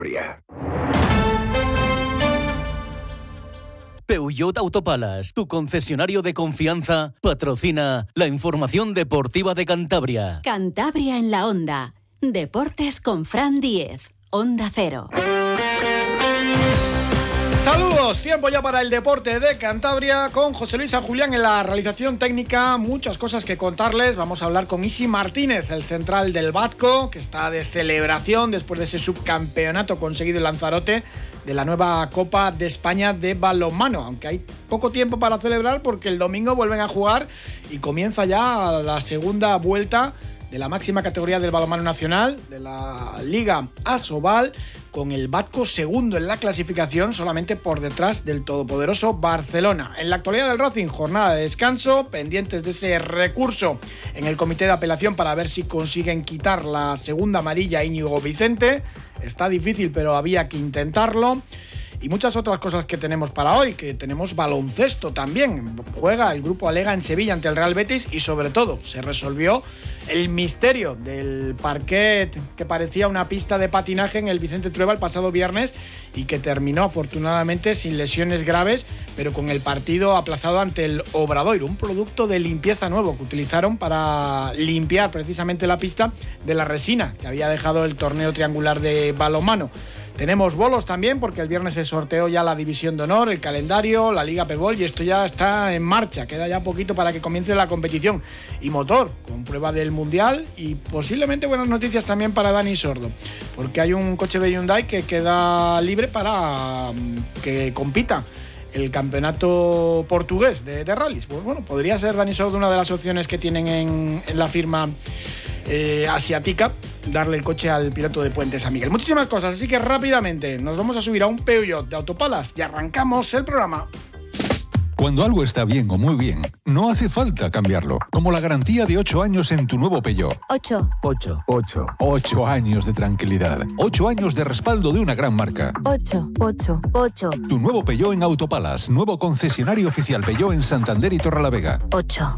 Peugeot Autopalas, tu concesionario de confianza, patrocina la información deportiva de Cantabria. Cantabria en la Onda. Deportes con Fran Díez. Onda Cero. Saludos, tiempo ya para el deporte de Cantabria con José Luis San Julián en la realización técnica. Muchas cosas que contarles. Vamos a hablar con Isi Martínez, el central del Batco, que está de celebración después de ese subcampeonato conseguido en Lanzarote de la nueva Copa de España de balonmano, aunque hay poco tiempo para celebrar porque el domingo vuelven a jugar y comienza ya la segunda vuelta de la máxima categoría del balonmano nacional, de la Liga Asobal, con el Batco segundo en la clasificación, solamente por detrás del todopoderoso Barcelona. En la actualidad del Racing, jornada de descanso, pendientes de ese recurso en el comité de apelación para ver si consiguen quitar la segunda amarilla a Íñigo Vicente. Está difícil, pero había que intentarlo. Y muchas otras cosas que tenemos para hoy, que tenemos baloncesto también. Juega el Grupo Alega en Sevilla ante el Real Betis y sobre todo se resolvió el misterio del parquet que parecía una pista de patinaje en el Vicente Trueba el pasado viernes y que terminó afortunadamente sin lesiones graves, pero con el partido aplazado ante el Obradoiro, un producto de limpieza nuevo que utilizaron para limpiar precisamente la pista de la resina que había dejado el torneo triangular de balonmano. Tenemos bolos también porque el viernes se sorteó ya la división de honor, el calendario, la Liga Pebol y esto ya está en marcha. Queda ya poquito para que comience la competición. Y motor, con prueba del Mundial y posiblemente buenas noticias también para Dani Sordo, porque hay un coche de Hyundai que queda libre para que compita el campeonato portugués de rallies. Pues bueno, podría ser Dani Sordo una de las opciones que tienen en la firma asiática, darle el coche al piloto de Puente San Miguel. Muchísimas cosas, así que rápidamente nos vamos a subir a un Peugeot de Autopalas y arrancamos el programa. Cuando algo está bien o muy bien, no hace falta cambiarlo. Como la garantía de 8 años en tu nuevo Peugeot. 8. 8 años de tranquilidad. 8 años de respaldo de una gran marca. 8. Tu nuevo Peugeot en Autopalas. Nuevo concesionario oficial Peugeot en Santander y Torrelavega. 8.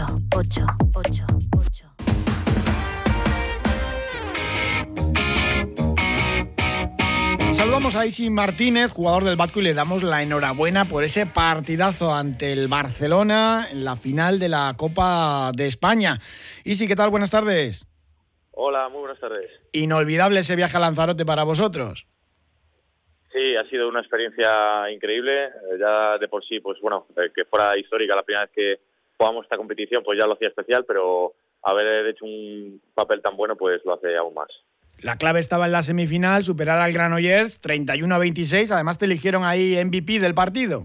Saludamos a Isi Martínez, jugador del Batco, y le damos la enhorabuena por ese partidazo ante el Barcelona en la final de la Copa de España. Isi, ¿qué tal? Buenas tardes. Hola, muy buenas tardes. Inolvidable ese viaje a Lanzarote para vosotros. Sí, ha sido una experiencia increíble. Ya de por sí, pues bueno, que fuera histórica la primera vez que jugamos esta competición, pues ya lo hacía especial, pero haber hecho un papel tan bueno, pues lo hace aún más. La clave estaba en la semifinal, superar al Granollers 31-26. Además te eligieron ahí MVP del partido.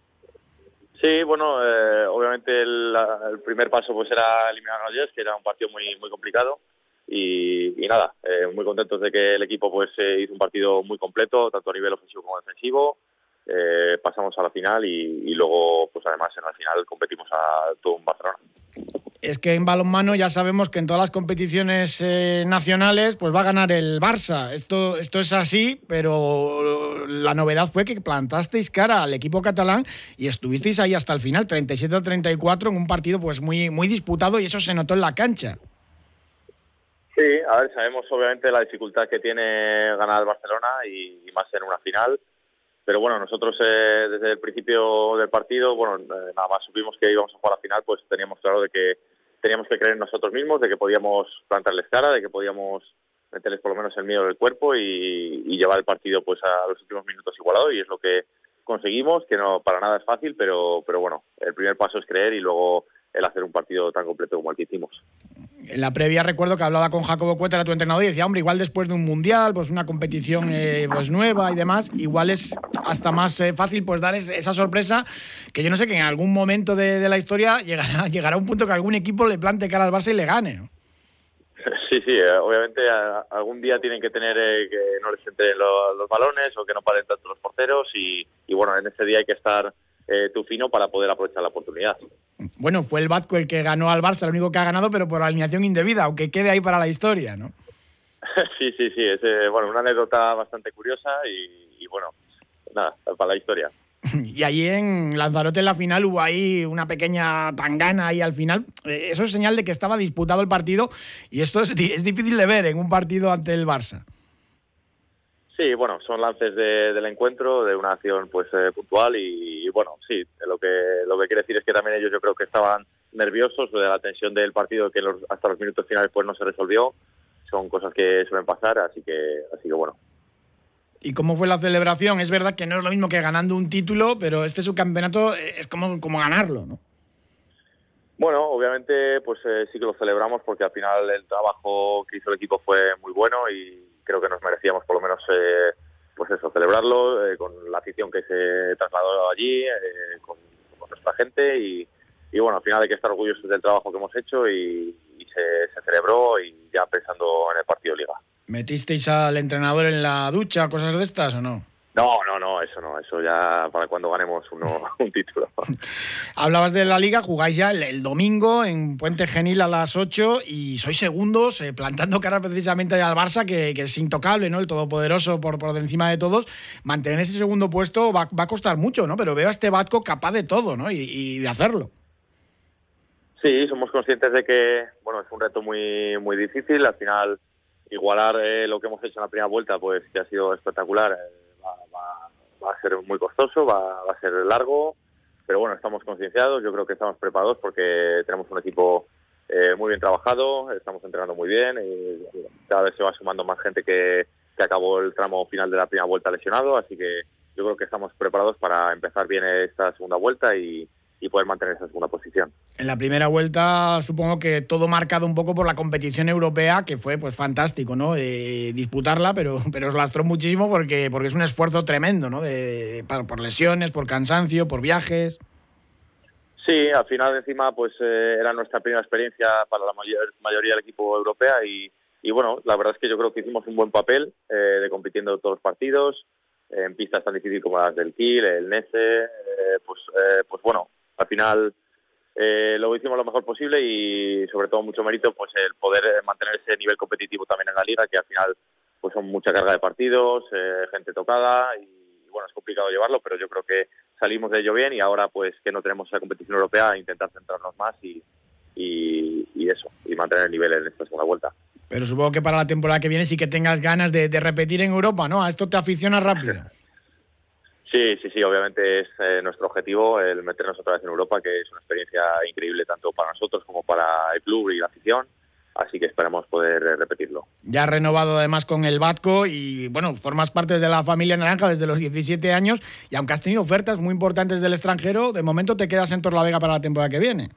Sí, bueno, obviamente el primer paso pues era eliminar a Granollers, que era un partido muy complicado. Y nada, muy contentos de que el equipo pues hizo un partido muy completo, tanto a nivel ofensivo como defensivo. Pasamos a la final y luego pues además en la final competimos a todo un Barcelona. Es que en balonmano ya sabemos que en todas las competiciones nacionales pues va a ganar el Barça. Esto es así, pero la novedad fue que plantasteis cara al equipo catalán y estuvisteis ahí hasta el final, 37-34, en un partido pues muy disputado, y eso se notó en la cancha. Sí, a ver, sabemos obviamente la dificultad que tiene ganar el Barcelona y más en una final. Pero bueno, nosotros desde el principio del partido, bueno, nada más supimos que íbamos a jugar la final, pues teníamos claro de que teníamos que creer en nosotros mismos, de que podíamos plantarles cara, de que podíamos meterles por lo menos el miedo del cuerpo y llevar el partido pues a los últimos minutos igualado, y es lo que conseguimos, que no para nada es fácil, pero bueno, el primer paso es creer y luego el hacer un partido tan completo como el que hicimos. En la previa recuerdo que hablaba con Jacobo Cuétara, tu entrenador, y decía, hombre, igual después de un mundial, pues una competición pues nueva y demás, igual es hasta más fácil pues dar esa sorpresa, que yo no sé, que en algún momento de la historia llegará un punto que algún equipo le plante cara al Barça y le gane, ¿no? Sí, obviamente algún día tienen que tener que no les entren los balones o que no paren tanto los porteros y bueno, en ese día hay que estar tú fino para poder aprovechar la oportunidad. Bueno, fue el Batco el que ganó al Barça, el único que ha ganado, pero por alineación indebida, aunque quede ahí para la historia, ¿no? Sí, es una anécdota bastante curiosa y bueno, nada, para la historia. Y allí en Lanzarote en la final hubo ahí una pequeña tangana ahí al final. Eso es señal de que estaba disputado el partido y esto es difícil de ver en un partido ante el Barça. Sí, bueno, son lances del encuentro, de una acción pues puntual y bueno, sí, lo que quiere decir es que también ellos yo creo que estaban nerviosos de la tensión del partido que hasta los minutos finales pues no se resolvió. Son cosas que suelen pasar, así que bueno. ¿Y cómo fue la celebración? Es verdad que no es lo mismo que ganando un título, pero este subcampeonato es como ganarlo, ¿no? Bueno, obviamente pues sí que lo celebramos porque al final el trabajo que hizo el equipo fue muy bueno y creo que nos merecíamos por lo menos pues eso, celebrarlo con la afición que se trasladó allí, con nuestra gente y bueno, al final hay que estar orgullosos del trabajo que hemos hecho y se celebró y ya pensando en el partido de Liga. ¿Metisteis al entrenador en la ducha, cosas de estas o no? No, eso ya para cuando ganemos un título. Hablabas de la Liga, jugáis ya el domingo en Puente Genil a las 8 y sois segundos, plantando cara precisamente al Barça, que es intocable, ¿no? El todopoderoso por de encima de todos. Mantener ese segundo puesto va a costar mucho, ¿no? Pero veo a este Batco capaz de todo, ¿no? Y de hacerlo. Sí, somos conscientes de que, bueno, es un reto muy, muy difícil. Al final, igualar lo que hemos hecho en la primera vuelta, pues que ha sido espectacular, va a ser muy costoso, va a ser largo, pero bueno, estamos concienciados, yo creo que estamos preparados porque tenemos un equipo muy bien trabajado, estamos entrenando muy bien y cada vez se va sumando más gente que acabó el tramo final de la primera vuelta lesionado, así que yo creo que estamos preparados para empezar bien esta segunda vuelta y poder mantener esa segunda posición. En la primera vuelta supongo que todo marcado un poco por la competición europea, que fue pues fantástico, ¿no? Disputarla, pero os lastró muchísimo porque es un esfuerzo tremendo, ¿no? Por lesiones, por cansancio, por viajes. Sí, al final encima pues era nuestra primera experiencia para la mayoría del equipo europea y bueno, la verdad es que yo creo que hicimos un buen papel de compitiendo todos los partidos en pistas tan difíciles como las del Kiel, el Nese, pues bueno, al final lo hicimos lo mejor posible y sobre todo mucho mérito pues el poder mantener ese nivel competitivo también en la liga, que al final pues son mucha carga de partidos, gente tocada y bueno, es complicado llevarlo, pero yo creo que salimos de ello bien y ahora pues que no tenemos esa competición europea, intentar centrarnos más y eso, y mantener el nivel en esta segunda vuelta. Pero supongo que para la temporada que viene sí que tengas ganas de repetir en Europa, ¿no? ¿A esto te aficionas rápido? Sí, obviamente es nuestro objetivo el meternos otra vez en Europa, que es una experiencia increíble tanto para nosotros como para el club y la afición, así que esperamos poder repetirlo. Ya has renovado además con el Batco y bueno, formas parte de la familia naranja desde los 17 años y aunque has tenido ofertas muy importantes del extranjero, de momento te quedas en Torlavega para la temporada que viene.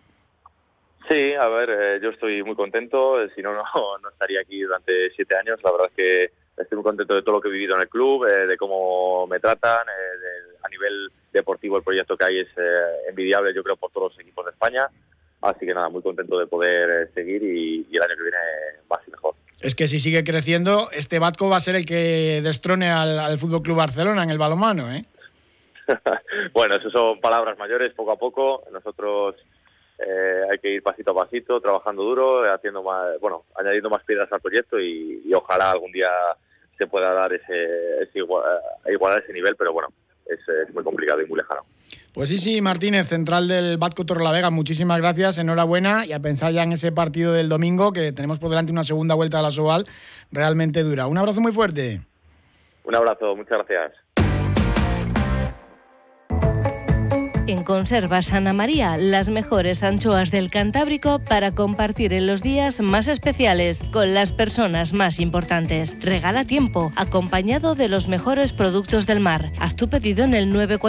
Sí, a ver, yo estoy muy contento, si no estaría aquí durante 7 años, la verdad es que estoy muy contento de todo lo que he vivido en el club, de cómo me tratan, a nivel deportivo el proyecto que hay es envidiable, yo creo, por todos los equipos de España, así que nada, muy contento de poder seguir y el año que viene más y mejor. Es que si sigue creciendo, este Batco va a ser el que destrone al FC Barcelona en el balonmano, ¿eh? Bueno, eso son palabras mayores, poco a poco, nosotros hay que ir pasito a pasito, trabajando duro, haciendo más, bueno, añadiendo más piedras al proyecto y ojalá algún día se pueda dar igualar ese nivel, pero bueno, es muy complicado y muy lejano. Pues sí, Martínez, central del Batco Torrelavega, muchísimas gracias, enhorabuena y a pensar ya en ese partido del domingo, que tenemos por delante una segunda vuelta a la Sobal realmente dura. Un abrazo muy fuerte. Un abrazo, muchas gracias. En Conservas Ana María, las mejores anchoas del Cantábrico para compartir en los días más especiales con las personas más importantes. Regala tiempo, acompañado de los mejores productos del mar. Haz tu pedido en el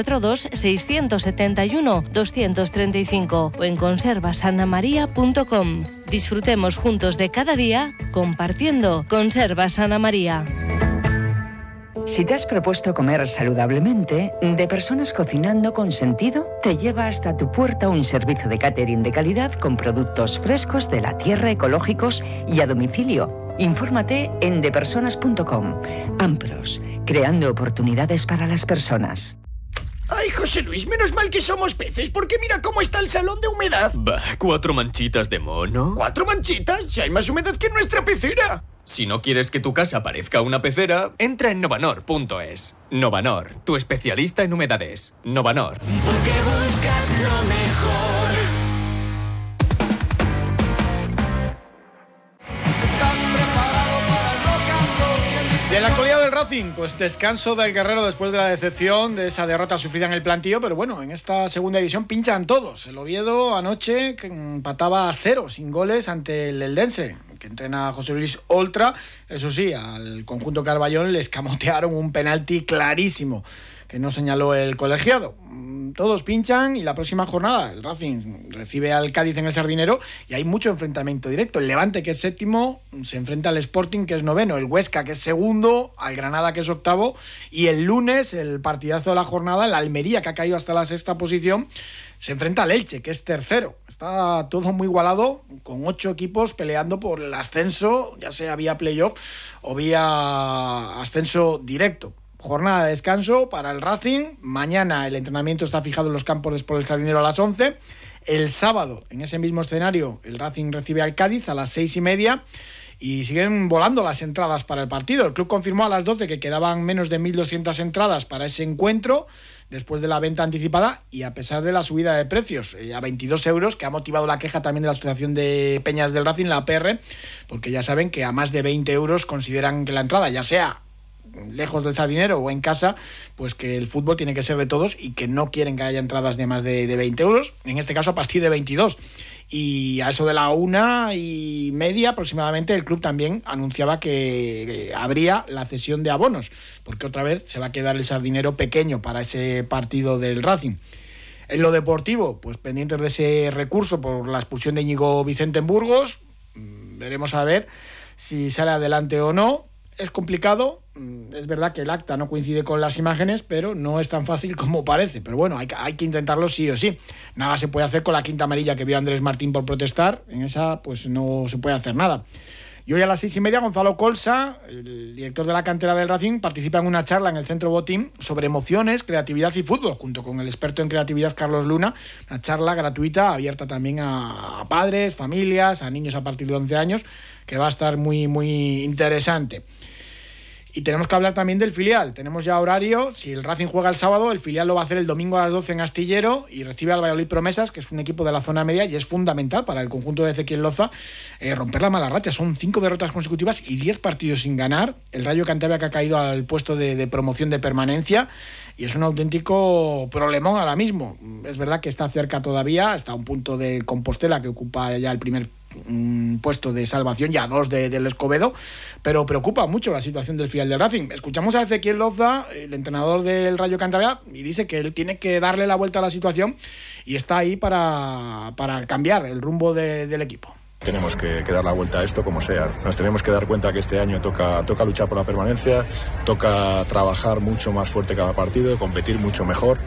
942-671-235 o en conservasanamaria.com. Disfrutemos juntos de cada día compartiendo Conservas Ana María. Si te has propuesto comer saludablemente, De Personas Cocinando con Sentido te lleva hasta tu puerta un servicio de catering de calidad con productos frescos de la tierra, ecológicos y a domicilio. Infórmate en depersonas.com. Ampros, creando oportunidades para las personas. Ay, José Luis, menos mal que somos peces, porque mira cómo está el salón de humedad. Bah, 4 manchitas de mono. ¿4 manchitas? Si hay más humedad que en nuestra pecera. Si no quieres que tu casa parezca una pecera, entra en Novanor.es. Novanor, tu especialista en humedades. Novanor. Porque buscas lo mejor. De la actualidad del Razo Racing, pues descanso del Guerrero después de la decepción de esa derrota sufrida en el plantío, pero bueno, en esta segunda división pinchan todos. El Oviedo anoche empataba a 0 sin goles ante el Eldense, que entrena José Luis Oltra. Eso sí, al conjunto Carballón les camotearon un penalti clarísimo que no señaló el colegiado. Todos pinchan y la próxima jornada el Racing recibe al Cádiz en el Sardinero y hay mucho enfrentamiento directo. El Levante, que es séptimo, se enfrenta al Sporting, que es noveno, el Huesca, que es segundo, al Granada, que es octavo, y el lunes, el partidazo de la jornada, el Almería, que ha caído hasta la sexta posición, se enfrenta al Elche, que es tercero. Está todo muy igualado, con 8 equipos peleando por el ascenso, ya sea vía playoff o vía ascenso directo. Jornada de descanso para el Racing. Mañana el entrenamiento está fijado en los campos de Sport del Sardinero a las 11. El sábado, en ese mismo escenario, el Racing recibe al Cádiz a las 6:30 y siguen volando las entradas para el partido. El club confirmó a las 12 que quedaban menos de 1.200 entradas para ese encuentro después de la venta anticipada y a pesar de la subida de precios a 22 euros, que ha motivado la queja también de la Asociación de Peñas del Racing, la APR, porque ya saben que a más de 20 euros consideran que la entrada, ya sea lejos del Sardinero o en casa, pues que el fútbol tiene que ser de todos y que no quieren que haya entradas de más de 20 euros, en este caso a partir de 22. Y a eso de la 1:30 aproximadamente el club también anunciaba que habría la cesión de abonos, porque otra vez se va a quedar el Sardinero pequeño para ese partido del Racing. En lo deportivo, pues pendientes de ese recurso por la expulsión de Íñigo Vicente en Burgos, veremos a ver si sale adelante o no. Es complicado, es verdad que el acta no coincide con las imágenes, pero no es tan fácil como parece. Pero bueno, hay que intentarlo sí o sí. Nada se puede hacer con la quinta amarilla que vio Andrés Martín por protestar. En esa pues no se puede hacer nada. Y hoy a las 6:30 Gonzalo Colsa, el director de la cantera del Racing, participa en una charla en el Centro Botín sobre emociones, creatividad y fútbol, junto con el experto en creatividad Carlos Luna. Una charla gratuita, abierta también a padres, familias, a niños a partir de 11 años, que va a estar muy, muy interesante. Y tenemos que hablar también del filial. Tenemos ya horario. Si el Racing juega el sábado, el filial lo va a hacer el domingo a las 12 en Astillero y recibe al Valladolid Promesas, que es un equipo de la zona media y es fundamental para el conjunto de Ezequiel Loza romper la mala racha. Son 5 derrotas consecutivas y 10 partidos sin ganar. El Rayo Cantabria, que ha caído al puesto de promoción de permanencia, y es un auténtico problemón ahora mismo. Es verdad que está cerca todavía, está a un punto de Compostela, que ocupa ya el primer puesto de salvación, ya 2 del Escobedo, pero preocupa mucho la situación del filial del Racing. Escuchamos a Ezequiel Loza, el entrenador del Rayo Cantabria, y dice que él tiene que darle la vuelta a la situación y está ahí para cambiar el rumbo del equipo. Tenemos que dar la vuelta a esto como sea. Nos tenemos que dar cuenta que este año toca luchar por la permanencia, toca trabajar mucho más fuerte cada partido, competir mucho mejor,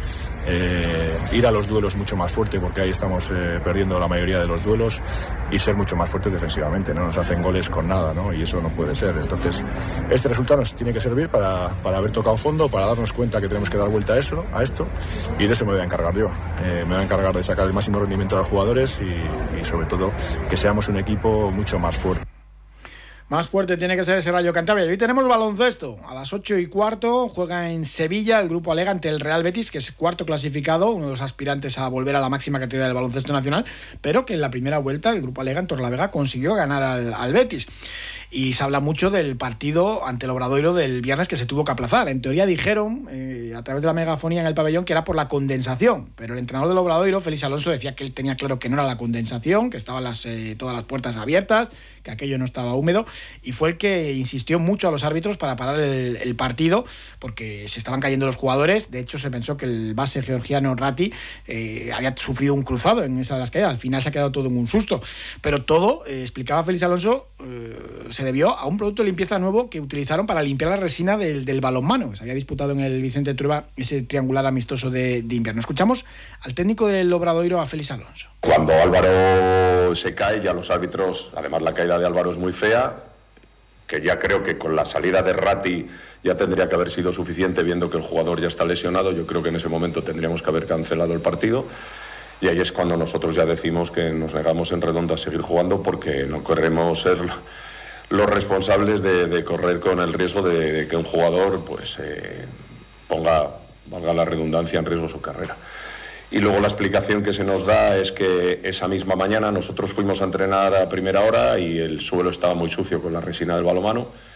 ir a los duelos mucho más fuerte, porque ahí estamos perdiendo la mayoría de los duelos, y ser mucho más fuertes defensivamente. No nos hacen goles con nada, ¿no? Y eso no puede ser. Entonces, este resultado nos tiene que servir para haber tocado fondo, para darnos cuenta que tenemos que dar vuelta a esto, y de eso me voy a encargar yo. Me voy a encargar de sacar el máximo rendimiento a los jugadores y sobre todo que seamos un equipo mucho más fuerte. Más fuerte tiene que ser ese Rayo Cantabria. Y hoy tenemos baloncesto. A las 8:15 juega en Sevilla el Grupo Alega ante el Real Betis, que es cuarto clasificado, uno de los aspirantes a volver a la máxima categoría del baloncesto nacional, pero que en la primera vuelta el Grupo Alega en Torrelavega consiguió ganar al Betis. Y se habla mucho del partido ante el Obradoiro del viernes, que se tuvo que aplazar. En teoría dijeron, a través de la megafonía en el pabellón, que era por la condensación, pero el entrenador del Obradoiro, Félix Alonso, decía que él tenía claro que no era la condensación, que estaban todas las puertas abiertas, que aquello no estaba húmedo, y fue el que insistió mucho a los árbitros para parar el partido, porque se estaban cayendo los jugadores. De hecho, se pensó que el base georgiano Ratti había sufrido un cruzado en esa de las caídas. Al final se ha quedado todo en un susto, pero todo, explicaba Félix Alonso, se debió a un producto de limpieza nuevo que utilizaron para limpiar la resina del balonmano, que se había disputado en el Vicente Trueba, ese triangular amistoso de invierno. Escuchamos al técnico del Obradoiro, a Félix Alonso. Cuando Álvaro se cae, ya los árbitros, además la caída de Álvaro es muy fea, que ya creo que con la salida de Ratti ya tendría que haber sido suficiente, viendo que el jugador ya está lesionado. Yo creo que en ese momento tendríamos que haber cancelado el partido. Y ahí es cuando nosotros ya decimos que nos negamos en Redonda a seguir jugando, porque no queremos ser los responsables de correr con el riesgo de que un jugador pues ponga, valga la redundancia, en riesgo su carrera. Y luego la explicación que se nos da es que esa misma mañana nosotros fuimos a entrenar a primera hora y el suelo estaba muy sucio con la resina del balonmano,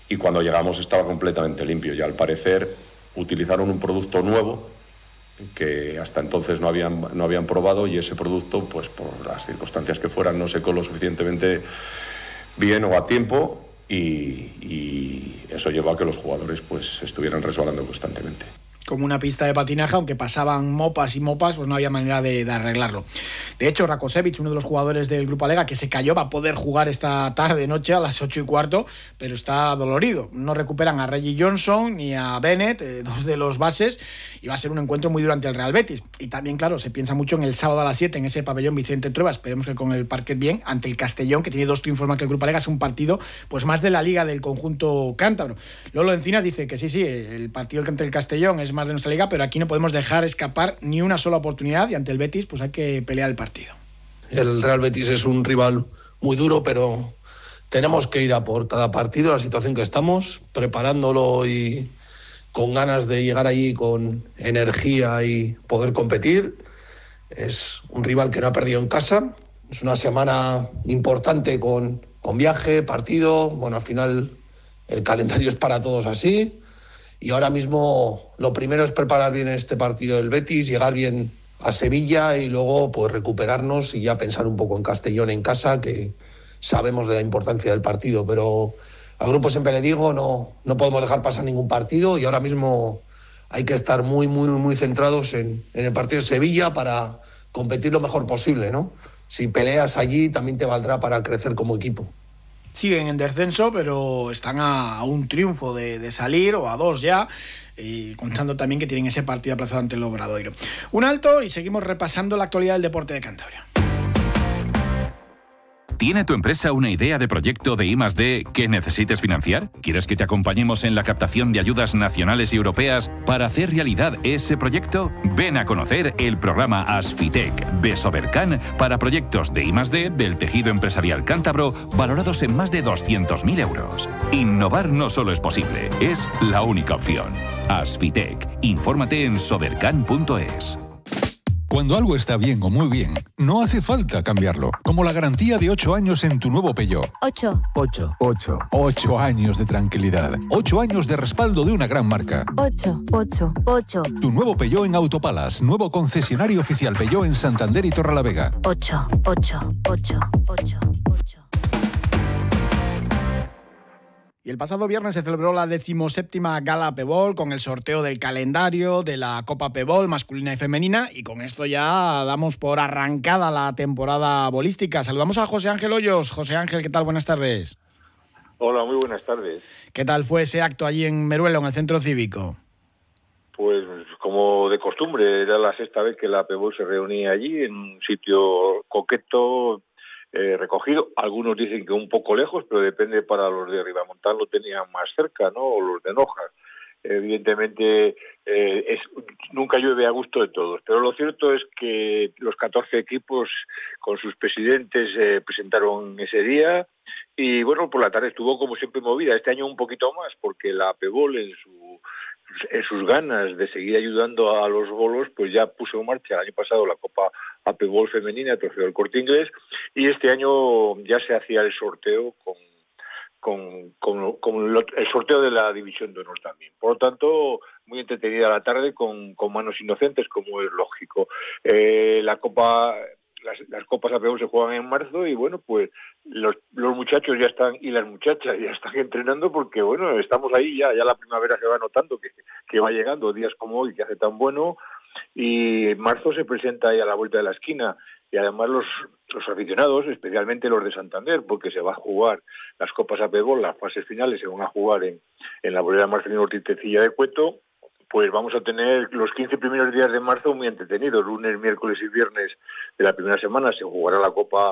y cuando llegamos estaba completamente limpio. Y al parecer utilizaron un producto nuevo que hasta entonces no habían probado, y ese producto, pues por las circunstancias que fueran, no secó lo suficientemente bien o a tiempo, y eso llevó a que los jugadores pues estuvieran resbalando constantemente. Como una pista de patinaje, aunque pasaban mopas y mopas, pues no había manera de arreglarlo. De hecho, Rakosevic, uno de los jugadores del Grupo Alega que se cayó, va a poder jugar esta tarde-noche a las 8:15, pero está dolorido. No recuperan a Reggie Johnson ni a Bennett, dos de los bases, y va a ser un encuentro muy duro ante el Real Betis. Y también, claro, se piensa mucho en el sábado a las 7 en ese pabellón Vicente Trueba. Esperemos que con el parquet bien, ante el Castellón, que tiene 2 triunfos más que el Grupo Alega. Es un partido pues más de la liga del conjunto cántabro. Lolo Encinas dice que sí, el partido ante el Castellón es más de nuestra liga, pero aquí no podemos dejar escapar ni una sola oportunidad, y ante el Betis pues hay que pelear el partido. El Real Betis es un rival muy duro, pero tenemos que ir a por cada partido, la situación que estamos, preparándolo y con ganas de llegar allí con energía y poder competir. Es un rival que no ha perdido en casa, es una semana importante con viaje, partido, bueno, al final el calendario es para todos así. Y ahora mismo lo primero es preparar bien este partido del Betis, llegar bien a Sevilla y luego pues recuperarnos y ya pensar un poco en Castellón en casa, que sabemos de la importancia del partido. Pero al grupo siempre le digo, no podemos dejar pasar ningún partido, y ahora mismo hay que estar muy, muy, muy centrados en el partido de Sevilla para competir lo mejor posible, ¿no? Si peleas allí también te valdrá para crecer como equipo. Siguen en descenso, pero están a un triunfo de salir, o a 2 ya, y contando también que tienen ese partido aplazado ante el Obradoiro. Un alto y seguimos repasando la actualidad del deporte de Cantabria. ¿Tiene tu empresa una idea de proyecto de I+D que necesites financiar? ¿Quieres que te acompañemos en la captación de ayudas nacionales y europeas para hacer realidad ese proyecto? Ven a conocer el programa Asfitec de Sobercan para proyectos de I+D del tejido empresarial cántabro valorados en más de 200.000 euros. Innovar no solo es posible, es la única opción. Asfitec. Infórmate en sobercan.es. Cuando algo está bien o muy bien, no hace falta cambiarlo. Como la garantía de 8 años en tu nuevo Peugeot. 8. 8 años de tranquilidad. 8 años de respaldo de una gran marca. 8. Tu nuevo Peugeot en Autopalas. Nuevo concesionario oficial Peugeot en Santander y Torrelavega. 8. Y el pasado viernes se celebró la 17ª Gala Pebol con el sorteo del calendario de la Copa Pebol masculina y femenina, y con esto ya damos por arrancada la temporada bolística. Saludamos a José Ángel Hoyos. José Ángel, ¿qué tal? Buenas tardes. Hola, muy buenas tardes. ¿Qué tal fue ese acto allí en Meruelo, en el centro cívico? Pues como de costumbre, era la 6ª vez que la Pebol se reunía allí, en un sitio coqueto, recogido. Algunos dicen que un poco lejos, pero depende, para los de Ribamontán lo tenían más cerca, ¿no? O los de Nojas. Evidentemente nunca llueve a gusto de todos, pero lo cierto es que los 14 equipos con sus presidentes presentaron ese día, y bueno, por la tarde estuvo como siempre movida. Este año un poquito más, porque la Pebol en sus ganas de seguir ayudando a los bolos, pues ya puso en marcha el año pasado la Copa Apebol femenina, el trofeo del Corte Inglés, y este año ya se hacía el sorteo con el sorteo de la División de Honor también. Por lo tanto, muy entretenida la tarde con manos inocentes, como es lógico. Las copas Apebol se juegan en marzo, y bueno, pues los muchachos ya están, y las muchachas ya están entrenando, porque bueno, estamos ahí ya la primavera se va notando que va llegando, días como hoy que hace tan bueno, y en marzo se presenta ahí a la vuelta de la esquina. Y además los aficionados, especialmente los de Santander, porque se va a jugar las Copas Apebol, las fases finales se van a jugar en la bolera Marcelino Ortiz Tecilla de Cueto, pues vamos a tener los 15 primeros días de marzo muy entretenidos. Lunes, miércoles y viernes de la primera semana se jugará la Copa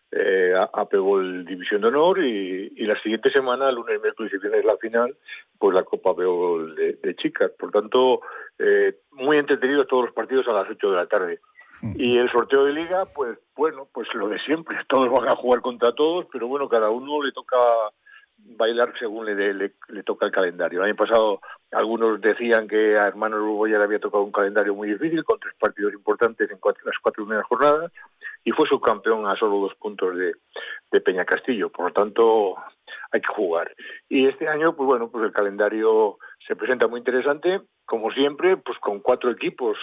Apebol División de Honor, y la siguiente semana, lunes, miércoles y viernes la final, pues la Copa Apebol de chicas. Por tanto, muy entretenidos todos los partidos a las 8 de la tarde. Y el sorteo de liga, pues bueno, pues lo de siempre, todos van a jugar contra todos, pero bueno, cada uno le toca bailar según le toca el calendario. El año pasado algunos decían que a Hermanos Uruguay le había tocado un calendario muy difícil, con 3 partidos importantes en las 4 primeras jornadas, y fue subcampeón a solo 2 puntos de Peñacastillo. Por lo tanto, hay que jugar. Y este año, pues bueno, pues el calendario se presenta muy interesante, como siempre, pues con 4 equipos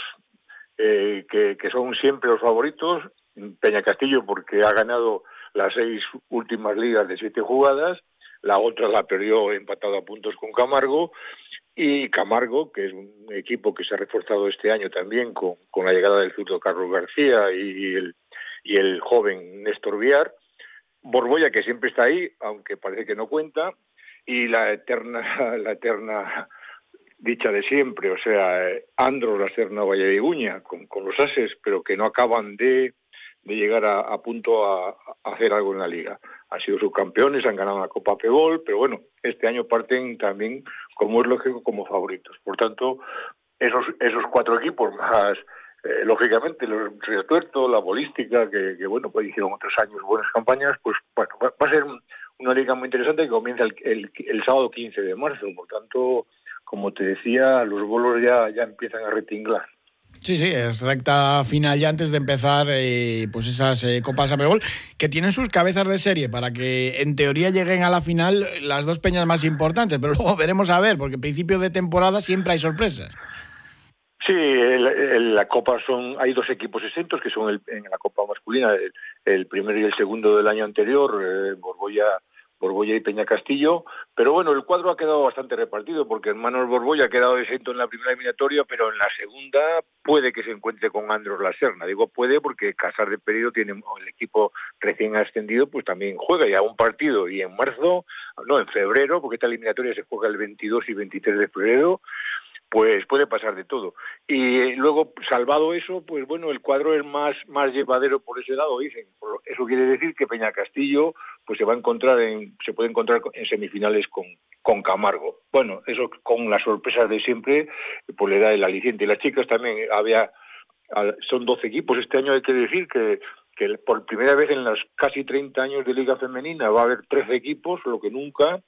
que son siempre los favoritos. Peñacastillo porque ha ganado las 6 últimas ligas de 7 jugadas, la otra la perdió empatado a puntos con Camargo, y Camargo, que es un equipo que se ha reforzado este año también con la llegada del zurdo Carlos García y el joven Néstor Viar, Borbolla, que siempre está ahí, aunque parece que no cuenta, y la eterna dicha de siempre, o sea, Andros, la Serna, Valladiguña, con los ases, pero que no acaban de llegar a punto a hacer algo en la liga. Han sido subcampeones, han ganado la Copa Pebol, pero bueno, este año parten también, como es lógico, como favoritos. Por tanto, esos 4 equipos más, lógicamente, los Río Tuerto, la Bolística, que bueno, pues hicieron otros años buenas campañas, pues bueno, va a ser una liga muy interesante que comienza el sábado 15 de marzo. Por tanto, como te decía, los bolos ya empiezan a retinglar. Sí, es recta final ya antes de empezar pues esas Copas APEBOL, que tienen sus cabezas de serie para que en teoría lleguen a la final las 2 peñas más importantes, pero luego veremos a ver, porque en principio de temporada siempre hay sorpresas. Sí, en la Copa hay 2 equipos exentos, que son en la Copa masculina, el primero y el segundo del año anterior, Borbolla y Peñacastillo, pero bueno, el cuadro ha quedado bastante repartido, porque Hermanos Borbolla ha quedado exento en la primera eliminatoria, pero en la segunda puede que se encuentre con Andros la Serna. Digo puede porque Casar de Pereiro tiene el equipo recién ascendido, pues también juega ya un partido, y en febrero, porque esta eliminatoria se juega el 22 y 23 de febrero, pues puede pasar de todo. Y luego, salvado eso, pues bueno, el cuadro es más llevadero por ese lado, dicen. Eso quiere decir que Peñacastillo pues se puede encontrar en semifinales con Camargo. Bueno, eso con las sorpresas de siempre, pues le da el aliciente. Y las chicas también, son 12 equipos. Este año hay que decir que por primera vez en los casi 30 años de Liga Femenina va a haber 13 equipos, lo que nunca,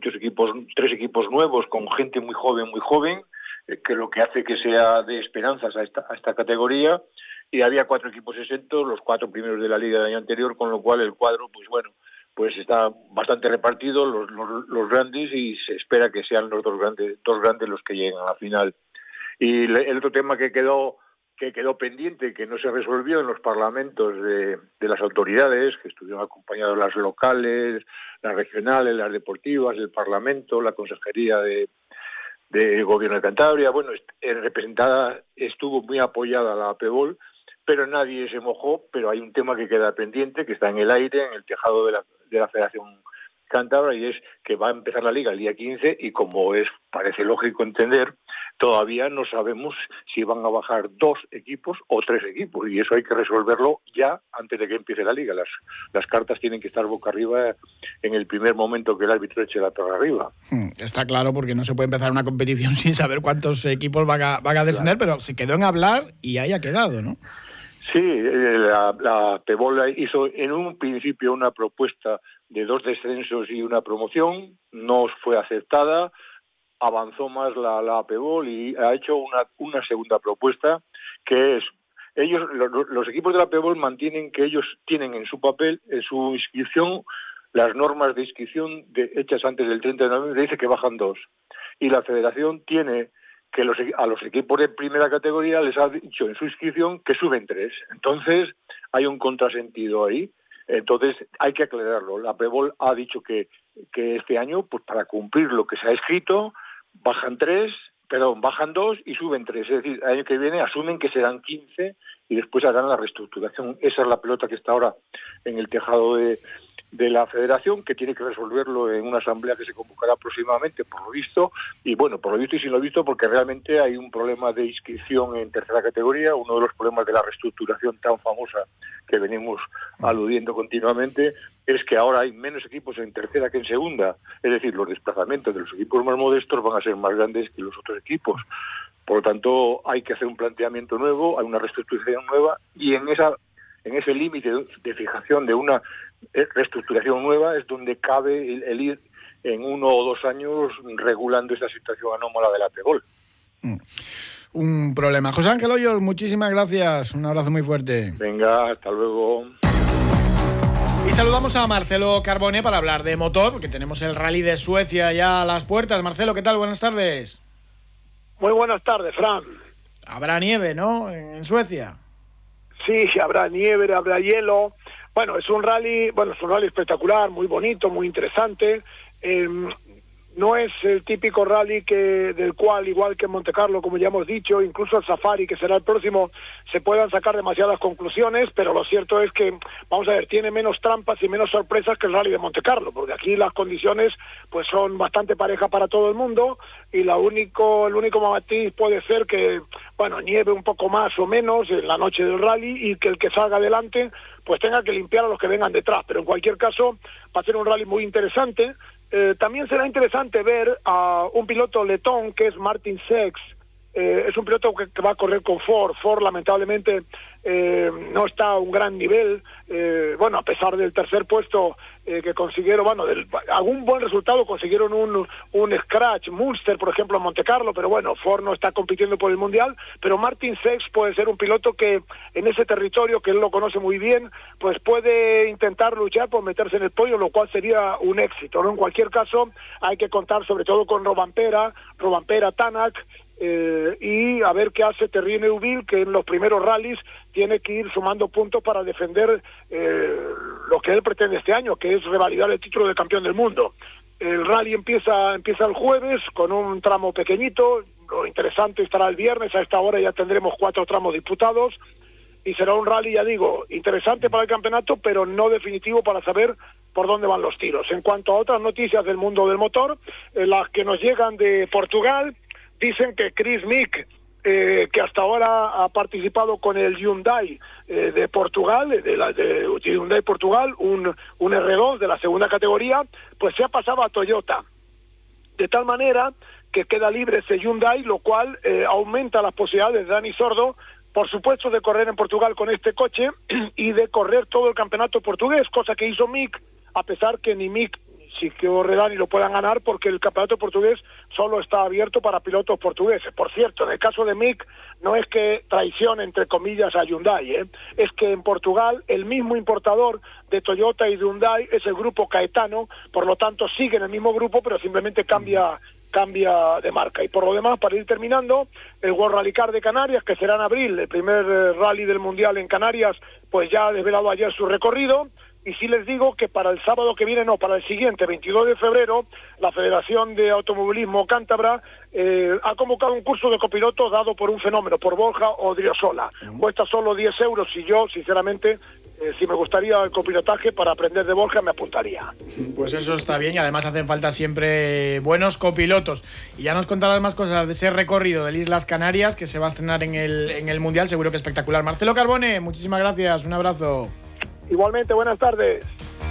3 equipos nuevos con gente muy joven, que lo que hace que sea de esperanzas a esta categoría, y había 4 equipos exentos, los 4 primeros de la liga del año anterior, con lo cual el cuadro, pues bueno, pues está bastante repartido, los grandes, y se espera que sean los dos grandes los que lleguen a la final. Y el otro tema que quedó pendiente, que no se resolvió en los parlamentos de las autoridades, que estuvieron acompañados las locales, las regionales, las deportivas, el Parlamento, la Consejería de Gobierno de Cantabria, bueno, representada, estuvo muy apoyada la APEBOL, pero nadie se mojó. Pero hay un tema que queda pendiente, que está en el aire, en el tejado de la Federación Cántabra, y es que va a empezar la Liga el día 15, y como parece lógico entender, todavía no sabemos si van a bajar 2 equipos o 3 equipos, y eso hay que resolverlo ya antes de que empiece la Liga. Las cartas tienen que estar boca arriba en el primer momento que el árbitro eche la torre arriba. Está claro, porque no se puede empezar una competición sin saber cuántos equipos van a descender, claro. Pero se quedó en hablar y ahí ha quedado, ¿no? Sí, la PEBOL hizo en un principio una propuesta de 2 descensos y una promoción, no fue aceptada, avanzó más la PEBOL y ha hecho una segunda propuesta, que es, los equipos de la PEBOL mantienen que ellos tienen en su papel, en su inscripción, las normas de inscripción hechas antes del 30 de noviembre, dice que bajan 2, y la Federación tiene que a los equipos de primera categoría les ha dicho en su inscripción que suben 3. Entonces, hay un contrasentido ahí. Entonces, hay que aclararlo. La PEBOL ha dicho que este año, pues para cumplir lo que se ha escrito, bajan 2 y suben 3. Es decir, el año que viene asumen que serán 15 y después harán la reestructuración. Esa es la pelota que está ahora en el tejado de la Federación, que tiene que resolverlo en una asamblea que se convocará próximamente, por lo visto, y bueno, por lo visto y sin lo visto, porque realmente hay un problema de inscripción en tercera categoría, uno de los problemas de la reestructuración tan famosa que venimos aludiendo continuamente, es que ahora hay menos equipos en tercera que en segunda, es decir, los desplazamientos de los equipos más modestos van a ser más grandes que los otros equipos. Por lo tanto, hay que hacer un planteamiento nuevo, hay una reestructuración nueva, y en ese límite de fijación de una reestructuración nueva es donde cabe el ir en 1 o 2 años regulando esta situación anómala de la PEBOL. un problema. José Ángel Hoyos, muchísimas gracias. Un abrazo muy fuerte. Venga, hasta luego. Y saludamos a Marcelo Carbone para hablar de motor, porque tenemos el Rally de Suecia ya a las puertas. Marcelo, ¿qué tal? Buenas tardes. Muy buenas tardes, Fran. Habrá nieve, ¿no? En Suecia. Sí, habrá nieve, habrá hielo. Bueno, es un rally espectacular, muy bonito, muy interesante. No es el típico rally del cual, igual que en Monte Carlo, como ya hemos dicho, incluso el Safari, que será el próximo, se puedan sacar demasiadas conclusiones, pero lo cierto es que, vamos a ver, tiene menos trampas y menos sorpresas que el rally de Monte Carlo, porque aquí las condiciones pues son bastante parejas para todo el mundo, y el único matiz puede ser que, bueno, nieve un poco más o menos en la noche del rally, y que el que salga adelante pues tenga que limpiar a los que vengan detrás, pero en cualquier caso va a ser un rally muy interesante. También será interesante ver a un piloto letón que es Martin Seix. Es un piloto que va a correr con Ford. Ford lamentablemente no está a un gran nivel, a pesar del tercer puesto que consiguieron, algún buen resultado, consiguieron un scratch, Munster por ejemplo en Monte Carlo, pero bueno, Ford no está compitiendo por el Mundial, pero Martin Seix puede ser un piloto que en ese territorio, que él lo conoce muy bien, pues puede intentar luchar por meterse en el podio, lo cual sería un éxito, ¿no? En cualquier caso, hay que contar sobre todo con Rovanpera, Tanak, y a ver qué hace Thierry Neuville, que en los primeros rallies tiene que ir sumando puntos para defender lo que él pretende este año, que es revalidar el título de campeón del mundo. El rally empieza el jueves con un tramo pequeñito, lo interesante estará el viernes, a esta hora ya tendremos 4 tramos disputados, y será un rally, ya digo, interesante para el campeonato, pero no definitivo para saber por dónde van los tiros. En cuanto a otras noticias del mundo del motor, las que nos llegan de Portugal, dicen que Chris Mick, que hasta ahora ha participado con el Hyundai de Portugal, de Hyundai Portugal, un R2 de la segunda categoría, pues se ha pasado a Toyota. De tal manera que queda libre ese Hyundai, lo cual aumenta las posibilidades de Dani Sordo, por supuesto, de correr en Portugal con este coche y de correr todo el campeonato portugués, cosa que hizo Mick, a pesar que ni Mick si que Dani lo puedan ganar, porque el campeonato portugués solo está abierto para pilotos portugueses. Por cierto, en el caso de Mick, no es que traicione, entre comillas, a Hyundai, es que en Portugal el mismo importador de Toyota y de Hyundai es el grupo Caetano, por lo tanto sigue en el mismo grupo, pero simplemente cambia de marca. Y por lo demás, para ir terminando, el World Rally Car de Canarias, que será en abril, el primer rally del Mundial en Canarias, pues ya ha desvelado ayer su recorrido. Y sí les digo que para el sábado que viene, para el siguiente, 22 de febrero, la Federación de Automovilismo Cántabra ha convocado un curso de copiloto dado por un fenómeno, por Borja Odriozola. Cuesta solo 10 euros y yo, sinceramente, si me gustaría el copilotaje para aprender de Borja, me apuntaría. Pues eso está bien, y además hacen falta siempre buenos copilotos. Y ya nos contarás más cosas de ese recorrido de Islas Canarias que se va a estrenar en el Mundial, seguro que espectacular. Marcelo Carbone, muchísimas gracias, un abrazo. Igualmente, buenas tardes.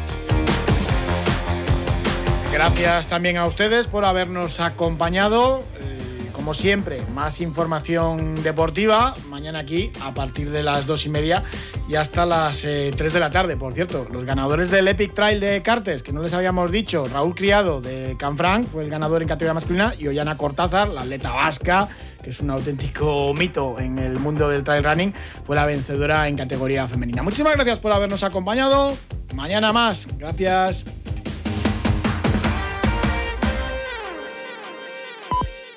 Gracias también a ustedes por habernos acompañado. Como siempre, más información deportiva mañana aquí a partir de las 2:30 y hasta las 3 de la tarde. Por cierto, los ganadores del Epic Trail de Cartes, que no les habíamos dicho, Raúl Criado de Canfranc fue el ganador en categoría masculina, y Ollana Cortázar, la atleta vasca, que es un auténtico mito en el mundo del trail running, fue la vencedora en categoría femenina. Muchísimas gracias por habernos acompañado. Mañana más. Gracias.